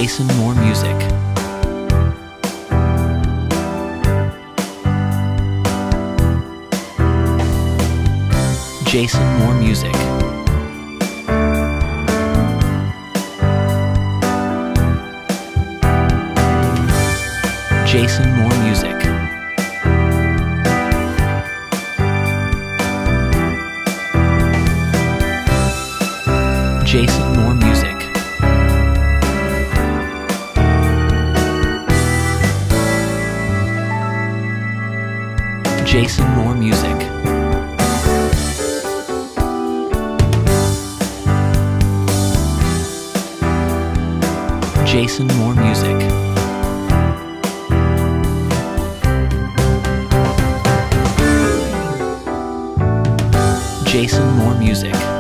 Jason More Music. Jason More Music. Jason More Music. Jason More Music. Jason More Music. Jason More Music. Jason More Music.